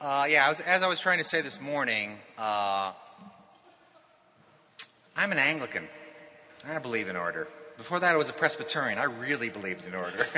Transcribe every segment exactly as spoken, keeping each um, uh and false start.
Uh, yeah, I was, as I was trying to say this morning, uh, I'm an Anglican. I believe in order. Before that, I was a Presbyterian. I really believed in order.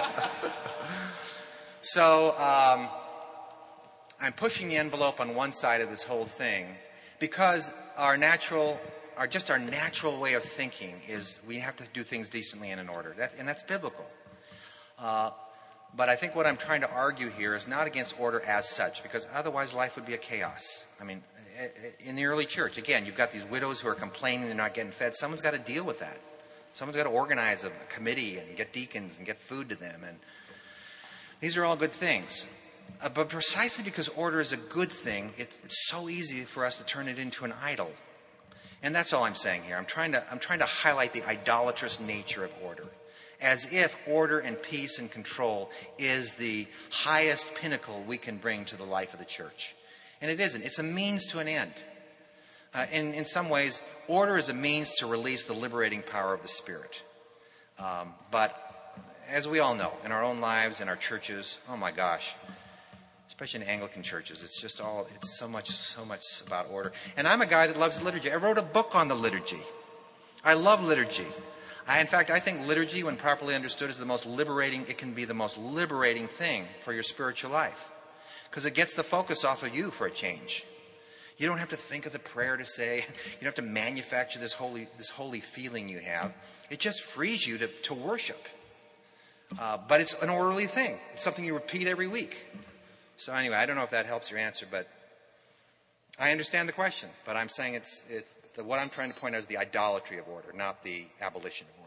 so um, I'm pushing the envelope on one side of this whole thing because our natural, our just our natural way of thinking is we have to do things decently and in order, that, and that's biblical. Uh, But I think what I'm trying to argue here is not against order as such, because otherwise life would be a chaos. I mean, in the early church, again, you've got these widows who are complaining they're not getting fed. Someone's got to deal with that. Someone's got to organize a committee and get deacons and get food to them. And these are all good things. Uh, but precisely because order is a good thing, it, it's so easy for us to turn it into an idol. And that's all I'm saying here. I'm trying to, I'm trying to highlight the idolatrous nature of order. As if order and peace and control is the highest pinnacle we can bring to the life of the church. And it isn't. It's a means to an end. Uh, in, in some ways, order is a means to release the liberating power of the Spirit. Um, but as we all know, in our own lives, in our churches, oh my gosh, especially in Anglican churches, it's just all, it's so much, so much about order. And I'm a guy that loves liturgy. I wrote a book on the liturgy. I love liturgy. I, in fact, I think liturgy, when properly understood, is the most liberating, it can be the most liberating thing for your spiritual life. Because it gets the focus off of you for a change. You don't have to think of the prayer to say. You don't have to manufacture this holy, this holy feeling you have. It just frees you to, to worship. Uh, but it's an orderly thing. It's something you repeat every week. So anyway, I don't know if that helps your answer, but I understand the question. But I'm saying it's, it's the, what I'm trying to point out is the idolatry of order, not the abolition of order.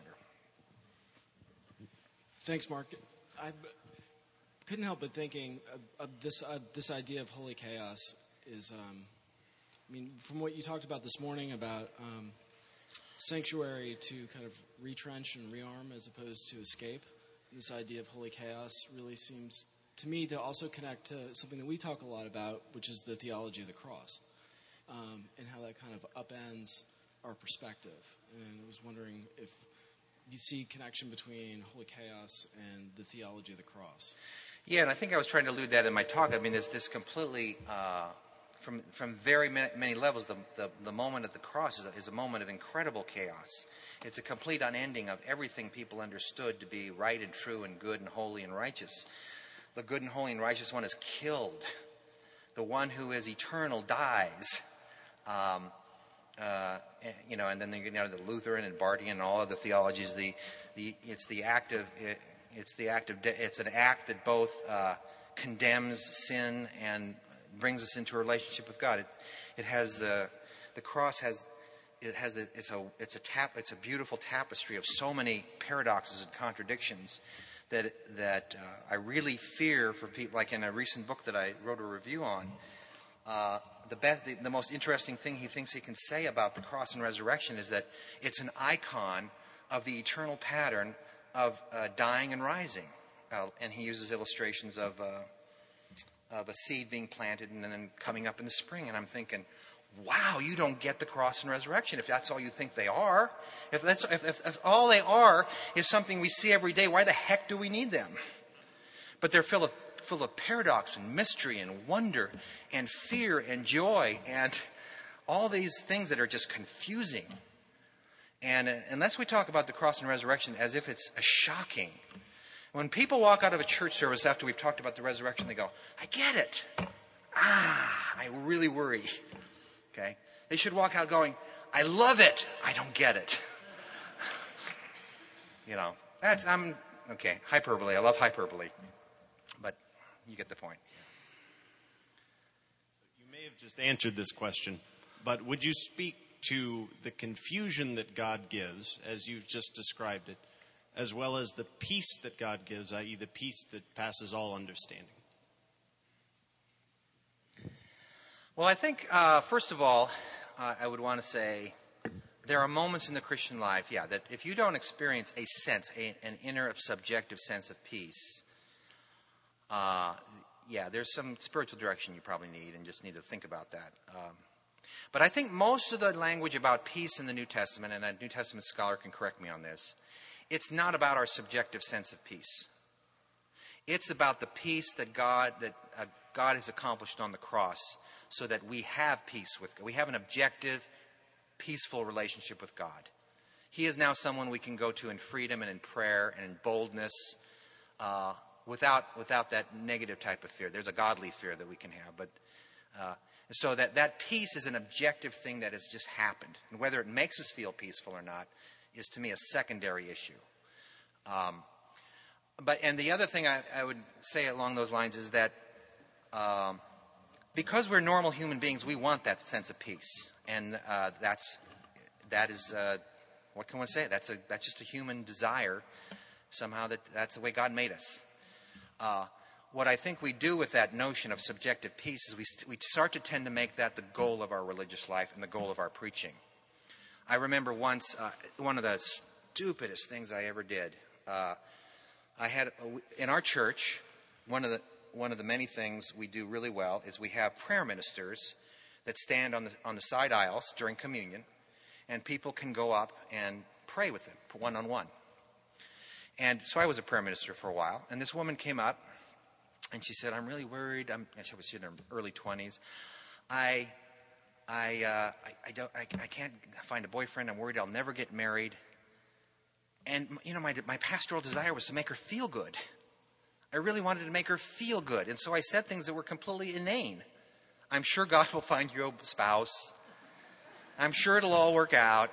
Thanks, Mark. I couldn't help but thinking of, of this uh, this idea of holy chaos is, um, I mean, from what you talked about this morning about um, sanctuary to kind of retrench and rearm as opposed to escape, this idea of holy chaos really seems to me to also connect to something that we talk a lot about, which is the theology of the cross, um, and how that kind of upends our perspective. And I was wondering if you see connection between holy chaos and the theology of the cross. Yeah, and I think I was trying to allude that in my talk. I mean, there's this completely, uh, from from very many, many levels, the, the the moment at the cross is a, is a moment of incredible chaos. It's a complete unending of everything people understood to be right and true and good and holy and righteous. The good and holy and righteous one is killed. The one who is eternal dies. Um, uh, you know, and then you know the Lutheran and Bartian and all of the theologies. The the it's the act of it, it's the act of de- it's an act that both uh, condemns sin and brings us into a relationship with God. It it has uh, the cross has. It has the, it's a it's a tap it's a beautiful tapestry of so many paradoxes and contradictions that that uh, I really fear for people. Like in a recent book that I wrote a review on, uh, the best the, the most interesting thing he thinks he can say about the cross and resurrection is that it's an icon of the eternal pattern of uh, dying and rising, uh, and he uses illustrations of uh, of a seed being planted and then coming up in the spring. And I'm thinking, wow, you don't get the cross and resurrection if that's all you think they are. If that's if, if, if all they are is something we see every day, why the heck do we need them? But they're full of full of paradox and mystery and wonder and fear and joy and all these things that are just confusing. And uh, unless we talk about the cross and resurrection as if it's a shocking, when people walk out of a church service after we've talked about the resurrection, they go, I get it. Ah, I really worry. Okay? They should walk out going, I love it. I don't get it. You know, that's, I'm, okay, hyperbole. I love hyperbole. But you get the point. You may have just answered this question, but would you speak to the confusion that God gives, as you've just described it, as well as the peace that God gives, that is the peace that passes all understanding? Well, I think, uh, first of all, uh, I would want to say there are moments in the Christian life, yeah, that if you don't experience a sense, a, an inner subjective sense of peace, uh, yeah, there's some spiritual direction you probably need and just need to think about that. Um, but I think most of the language about peace in the New Testament, and a New Testament scholar can correct me on this, it's not about our subjective sense of peace. It's about the peace that God, that uh, God has accomplished on the cross so that we have peace with God. We have an objective, peaceful relationship with God. He is now someone we can go to in freedom and in prayer and in boldness uh, without without that negative type of fear. There's a godly fear that we can have. But uh, so that, that peace is an objective thing that has just happened. And whether it makes us feel peaceful or not is, to me, a secondary issue. Um, but and the other thing I, I would say along those lines is that um, because we're normal human beings, we want that sense of peace. And uh, that's that is... Uh, What can one say? That's a that's just a human desire. Somehow that that's the way God made us. Uh, what I think we do with that notion of subjective peace is we st- we start to tend to make that the goal of our religious life and the goal of our preaching. I remember once uh, one of the stupidest things I ever did. Uh, I had a, in our church one of the one of the many things we do really well is we have prayer ministers that stand on the on the side aisles during communion. And people can go up and pray with them one-on-one. And so I was a prayer minister for a while. And this woman came up, and she said, I'm really worried. I'm, she was in her early twenties. I, I, uh, I, I, don't, I, I can't find a boyfriend. I'm worried I'll never get married. And, you know, my, my pastoral desire was to make her feel good. I really wanted to make her feel good. And so I said things that were completely inane. I'm sure God will find you a spouse. I'm sure it'll all work out.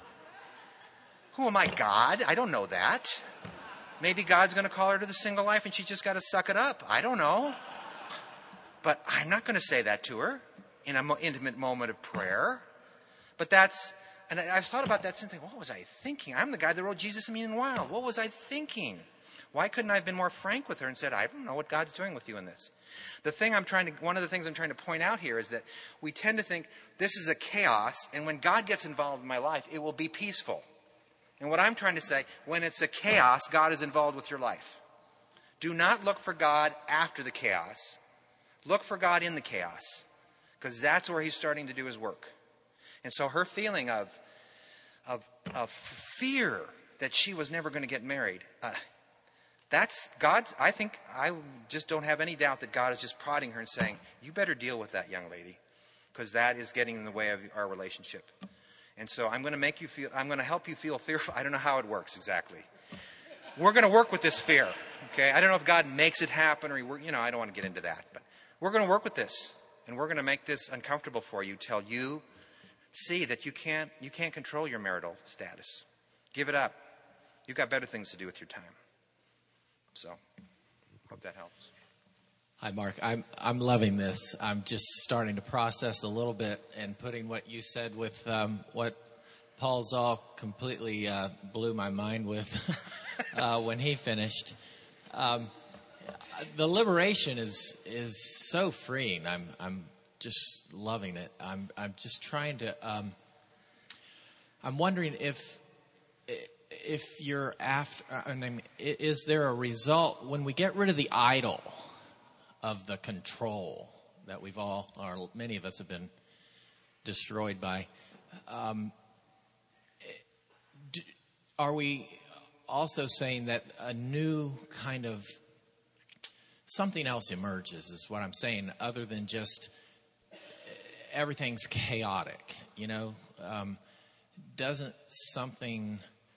Who am I, God? I don't know that. Maybe God's going to call her to the single life and she's just got to suck it up. I don't know. But I'm not going to say that to her in an intimate moment of prayer. But that's, and I've thought about that since, what was I thinking? I'm the guy that wrote Jesus Mean and Wild. What was I thinking? Why couldn't I have been more frank with her and said, I don't know what God's doing with you in this? The thing I'm trying to, one of the things I'm trying to point out here is that we tend to think this is a chaos, and when God gets involved in my life, it will be peaceful. And what I'm trying to say, when it's a chaos, God is involved with your life. Do not look for God after the chaos. Look for God in the chaos, because that's where he's starting to do his work. And so her feeling of, of, of fear that she was never going to get married, uh, That's God. I think I just don't have any doubt that God is just prodding her and saying, you better deal with that young lady, because that is getting in the way of our relationship. And so I'm going to make you feel, I'm going to help you feel fearful. I don't know how it works exactly. We're going to work with this fear. Okay. I don't know if God makes it happen or, he, you know, I don't want to get into that, but we're going to work with this, and we're going to make this uncomfortable for you till you see that you can't, you can't control your marital status. Give it up. You've got better things to do with your time. So, hope that helps. Hi, Mark. I'm I'm loving this. I'm just starting to process a little bit and putting what you said with um, what Paul Zoll completely uh, blew my mind with uh, when he finished. Um, the liberation is is so freeing. I'm I'm just loving it. I'm I'm just trying to. Um, I'm wondering if. If you're after, I mean, is there a result when we get rid of the idol of the control that we've all, or many of us have been destroyed by? Um, do, are we also saying that a new kind of something else emerges? Is what I'm saying, other than just everything's chaotic. You know, um, doesn't something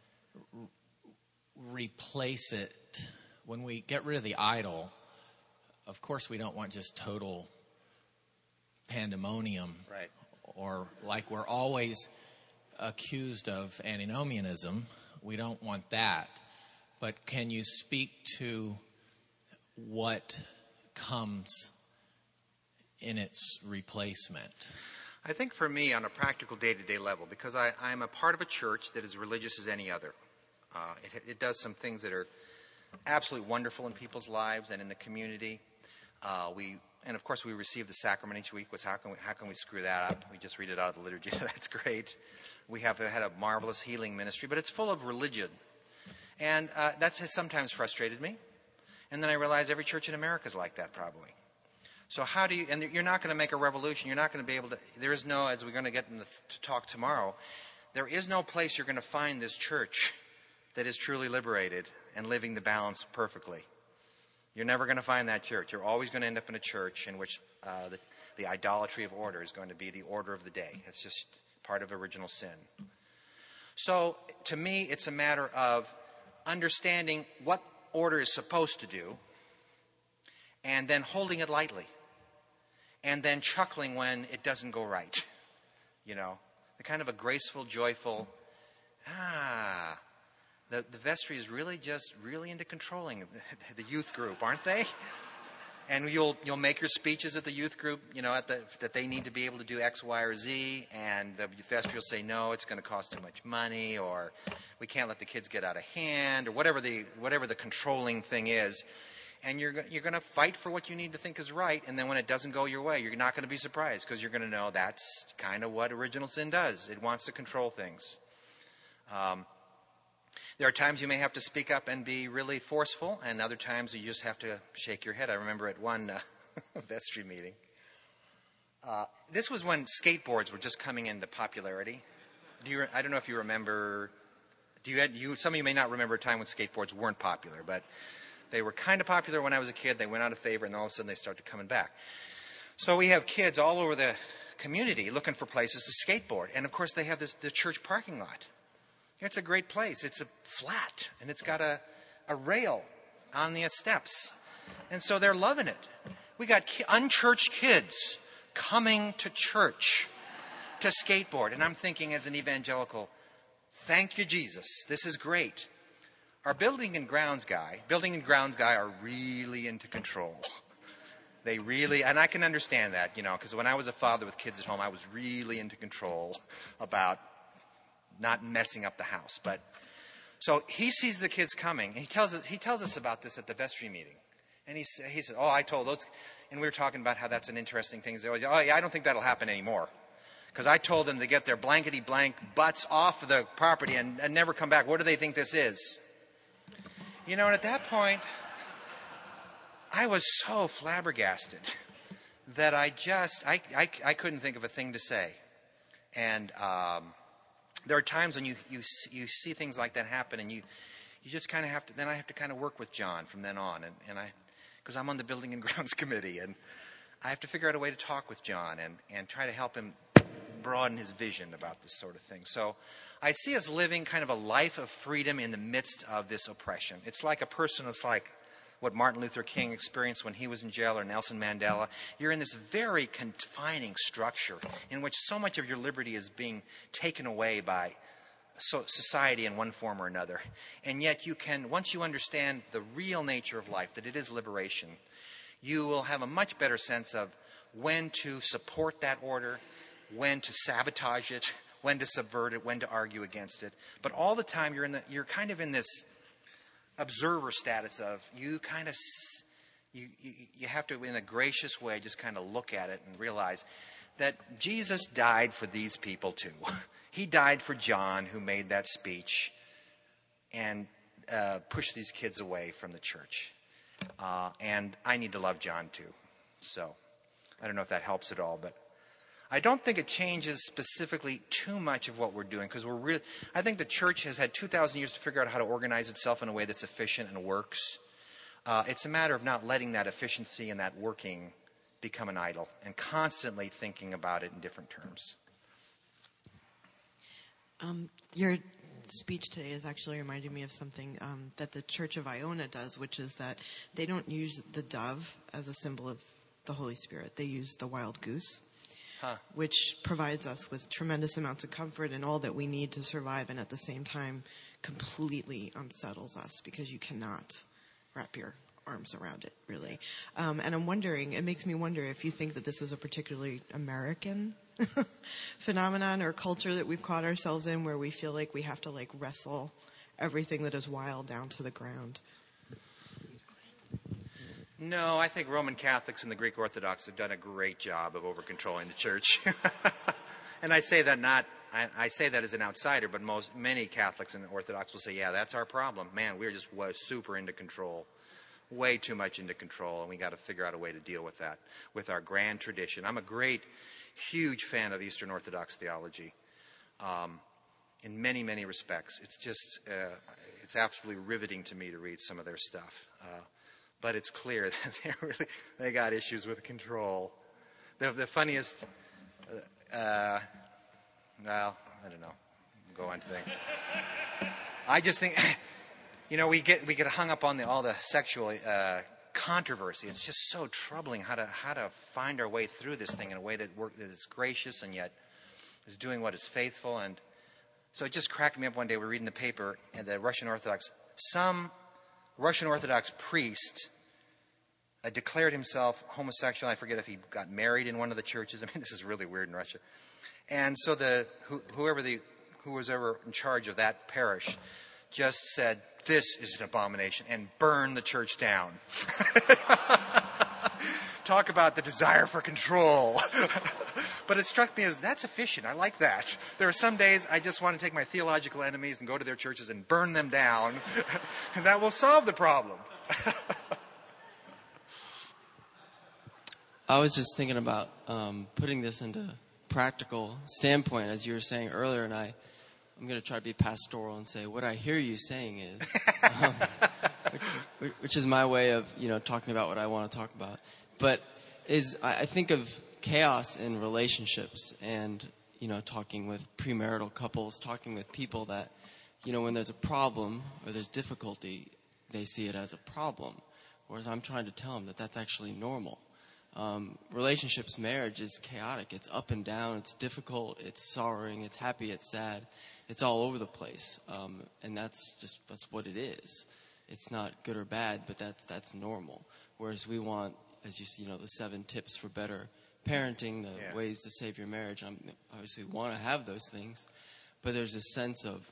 replace it when we get rid of the idol? Of course, we don't want just total pandemonium, right? Or like we're always accused of antinomianism. We don't want that. But can you speak to what comes in its replacement? I think for me, on a practical day-to-day level, because I, I'm a part of a church that is religious as any other. Uh, it, it does some things that are absolutely wonderful in people's lives and in the community. Uh, we, and of course, we receive the sacrament each week. Which how can we, how can we screw that up? We just read it out of the liturgy, so that's great. We have had a marvelous healing ministry, but it's full of religion, and uh, that has sometimes frustrated me. And then I realize every church in America is like that, probably. So how do you? And you're not going to make a revolution. You're not going to be able to. There is no, as we're going to get in the, to talk tomorrow, there is no place you're going to find this church that is truly liberated and living the balance perfectly. You're never going to find that church. You're always going to end up in a church in which uh, the, the idolatry of order is going to be the order of the day. It's just part of original sin. So, to me, it's a matter of understanding what order is supposed to do and then holding it lightly and then chuckling when it doesn't go right. You know, the kind of a graceful, joyful, ah, the, the vestry is really just really into controlling the youth group, aren't they? And you'll you'll make your speeches at the youth group, you know, at the, that they need to be able to do X, Y, or Z, and the vestry will say, no, it's going to cost too much money, or we can't let the kids get out of hand, or whatever the whatever the controlling thing is. And you're you're going to fight for what you need to think is right, and then when it doesn't go your way, you're not going to be surprised because you're going to know that's kind of what original sin does. It wants to control things. Um, There are times you may have to speak up and be really forceful, and other times you just have to shake your head. I remember at one uh, vestry meeting. Uh, this was when skateboards were just coming into popularity. Do you? I don't know if you remember. Do you? Had, you some of you may not remember a time when skateboards weren't popular, but they were kind of popular when I was a kid. They went out of favor, and all of a sudden they started coming back. So we have kids all over the community looking for places to skateboard, and of course they have this, the church parking lot. It's a great place. It's a flat, and it's got a, a rail on the steps. And so they're loving it. We got ki- unchurched kids coming to church to skateboard. And I'm thinking as an evangelical, thank you, Jesus. This is great. Our building and grounds guy, building and grounds guy are really into control. They really, and I can understand that, you know, because when I was a father with kids at home, I was really into control about not messing up the house. But so he sees the kids coming, and he tells us, he tells us about this at the vestry meeting. And he, he said, oh, I told those, and we were talking about how that's an interesting thing. They always, oh, yeah, I don't think that'll happen anymore. Because I told them to get their blankety-blank butts off of the property and, and never come back. What do they think this is? You know, and at that point, I was so flabbergasted that I just, I, I, I couldn't think of a thing to say. And um, there are times when you, you, you see things like that happen, and you, you just kind of have to, then I have to kind of work with John from then on. And, and I, because I'm on the Building and Grounds Committee, and I have to figure out a way to talk with John and, and try to help him broaden his vision about this sort of thing. So I see us living kind of a life of freedom in the midst of this oppression. It's like a person that's like what Martin Luther King experienced when he was in jail, or Nelson Mandela. You're in this very confining structure in which so much of your liberty is being taken away by so society in one form or another. And yet you can, once you understand the real nature of life, that it is liberation, you will have a much better sense of when to support that order, when to sabotage it, when to subvert it, when to argue against it. But all the time you're in the, you're kind of in this observer status of you kind of you, you you have to, in a gracious way, just kind of look at it and realize that Jesus died for these people too. He died for John, who made that speech and uh, pushed these kids away from the church. Uh, and I need to love John too. So I don't know if that helps at all, but I don't think it changes specifically too much of what we're doing, because we're really, I think the church has had two thousand years to figure out how to organize itself in a way that's efficient and works. Uh, it's a matter of not letting that efficiency and that working become an idol and constantly thinking about it in different terms. Um, your speech today is actually reminding me of something um, that the Church of Iona does, which is that they don't use the dove as a symbol of the Holy Spirit. They use the wild goose. Huh. Which provides us with tremendous amounts of comfort and all that we need to survive, and at the same time completely unsettles us because you cannot wrap your arms around it, really. Um, and I'm wondering, it makes me wonder if you think that this is a particularly American phenomenon or culture that we've caught ourselves in, where we feel like we have to like wrestle everything that is wild down to the ground. No, I think Roman Catholics and the Greek Orthodox have done a great job of over-controlling the church. And I say that not, I, I say that as an outsider, but most, many Catholics and Orthodox will say, yeah, that's our problem. Man, we're just was super into control, way too much into control, and we got to figure out a way to deal with that, with our grand tradition. I'm a great, huge fan of Eastern Orthodox theology, um, in many, many respects. It's just, uh, it's absolutely riveting to me to read some of their stuff. Uh, but it's clear that they really they got issues with control. The, the funniest, uh, uh, well, I don't know. Go on to think. I just think, you know, we get we get hung up on the, all the sexual uh, controversy. It's just so troubling how to how to find our way through this thing in a way that, work, that is gracious and yet is doing what is faithful. And so it just cracked me up one day. We were reading the paper, and the Russian Orthodox, some Russian Orthodox priest uh, declared himself homosexual. I forget if he got married in one of the churches. I mean, this is really weird in Russia. And so the who, whoever the who was ever in charge of that parish just said, "This is an abomination," and burned the church down. Talk about the desire for control. But it struck me as, that's efficient. I like that. There are some days I just want to take my theological enemies and go to their churches and burn them down. And that will solve the problem. I was just thinking about um, putting this into practical standpoint, as you were saying earlier, and I, I'm going to try to be pastoral and say what I hear you saying is, um, which, which is my way of, you know, talking about what I want to talk about. But is I, I think of chaos in relationships, and, you know, talking with premarital couples, talking with people that, you know, when there's a problem or there's difficulty, they see it as a problem, whereas I'm trying to tell them that that's actually normal. Um, relationships, marriage is chaotic. It's up and down. It's difficult. It's sorrowing. It's happy. It's sad. It's all over the place. Um, and that's just, that's what it is. It's not good or bad, but that's, that's normal. Whereas we want, as you see, you know, the seven tips for better parenting, the yeah. ways to save your marriage. I'm, obviously we want to have those things, but there's a sense of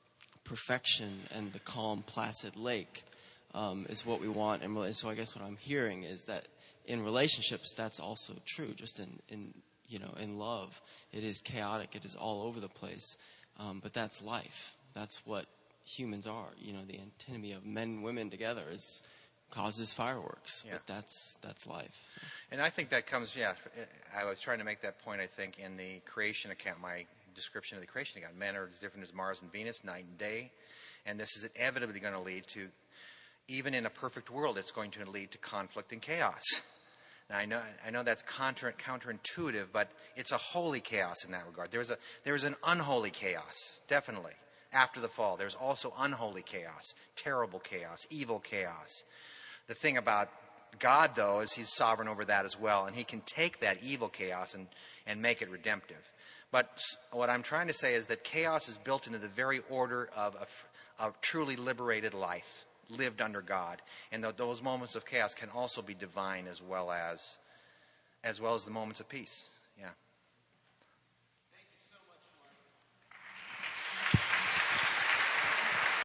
perfection and the calm, placid lake, um, is what we want. And so I guess what I'm hearing is that in relationships, that's also true. Just in, in you know, in love, it is chaotic. It is all over the place. Um, but that's life. That's what humans are. You know, the antinomy of men and women together is causes fireworks. Yeah. But that's that's life. And I think that comes, yeah, I was trying to make that point, I think, in the creation account, my description of the creation account. Men are as different as Mars and Venus, night and day. And this is inevitably going to lead to, even in a perfect world, it's going to lead to conflict and chaos. Now, I know, I know that's counter, counterintuitive, but it's a holy chaos in that regard. There's a, there's an unholy chaos, definitely. After the fall, there's also unholy chaos, terrible chaos, evil chaos. The thing about God, though, is he's sovereign over that as well, and he can take that evil chaos and, and make it redemptive. But what I'm trying to say is that chaos is built into the very order of a, a truly liberated life, lived under God, and th- those moments of chaos can also be divine as well as as well as the moments of peace. Yeah.